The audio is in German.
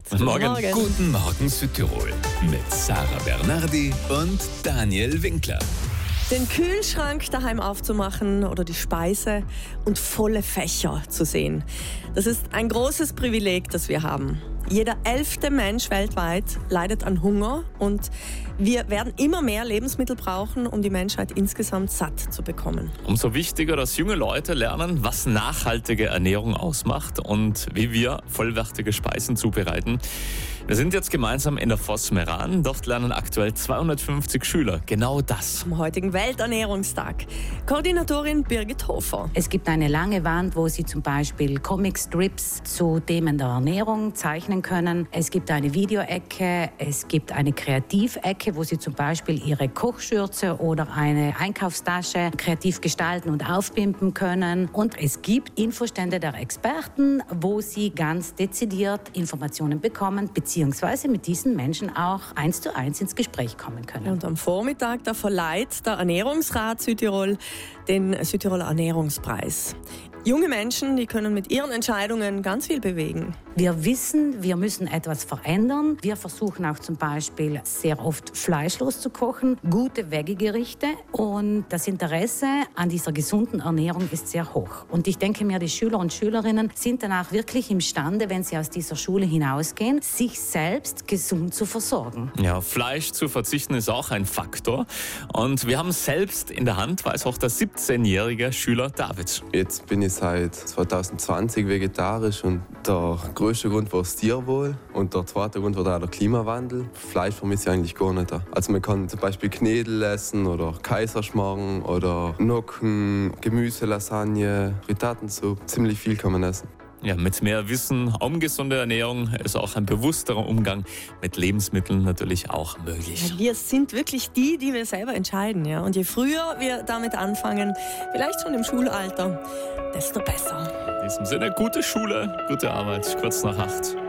Guten Morgen Südtirol mit Sarah Bernardi und Daniel Winkler. Den Kühlschrank daheim aufzumachen oder die Speise und volle Fächer zu sehen. Das ist ein großes Privileg, das wir haben. Jeder 11. Mensch weltweit leidet an Hunger und wir werden immer mehr Lebensmittel brauchen, um die Menschheit insgesamt satt zu bekommen. Umso wichtiger, dass junge Leute lernen, was nachhaltige Ernährung ausmacht und wie wir vollwertige Speisen zubereiten. Wir sind jetzt gemeinsam in der Foss Meran. Dort lernen aktuell 250 Schüler genau das. Am heutigen Welternährungstag. Koordinatorin Birgit Hofer. Es gibt eine lange Wand, wo Sie zum Beispiel Comicstrips zu Themen der Ernährung zeichnen können. Es gibt eine Videoecke, es gibt eine Kreativecke, wo Sie zum Beispiel Ihre Kochschürze oder eine Einkaufstasche kreativ gestalten und aufpimpen können. Und es gibt Infostände der Experten, wo Sie ganz dezidiert Informationen bekommen, beziehungsweise mit diesen Menschen auch 1:1 ins Gespräch kommen können. Und am Vormittag da verleiht der Ernährungsrat Südtirol den Südtiroler Ernährungspreis. Junge Menschen, die können mit ihren Entscheidungen ganz viel bewegen. Wir wissen, wir müssen etwas verändern. Wir versuchen auch zum Beispiel sehr oft fleischlos zu kochen, gute Veggie-Gerichte, und das Interesse an dieser gesunden Ernährung ist sehr hoch. Und ich denke mir, die Schüler und Schülerinnen sind danach wirklich imstande, wenn sie aus dieser Schule hinausgehen, sich selbst gesund zu versorgen. Ja, Fleisch zu verzichten ist auch ein Faktor. Und wir haben selbst in der Hand, weiß auch der 17-jährige Schüler David. Jetzt bin ich seit 2020 vegetarisch und der größte Grund war das Tierwohl und der zweite Grund war der Klimawandel. Fleisch vermisse ich eigentlich gar nicht. Also man kann zum Beispiel Knädel essen oder Kaiserschmarrn oder Nocken, Gemüse, Lasagne, Frittatensuppe. Ziemlich viel kann man essen. Ja, mit mehr Wissen um gesunde Ernährung ist auch ein bewussterer Umgang mit Lebensmitteln natürlich auch möglich. Wir sind wirklich die wir selber entscheiden. Ja? Und je früher wir damit anfangen, vielleicht schon im Schulalter, desto besser. In diesem Sinne, gute Schule, gute Arbeit, kurz nach 8.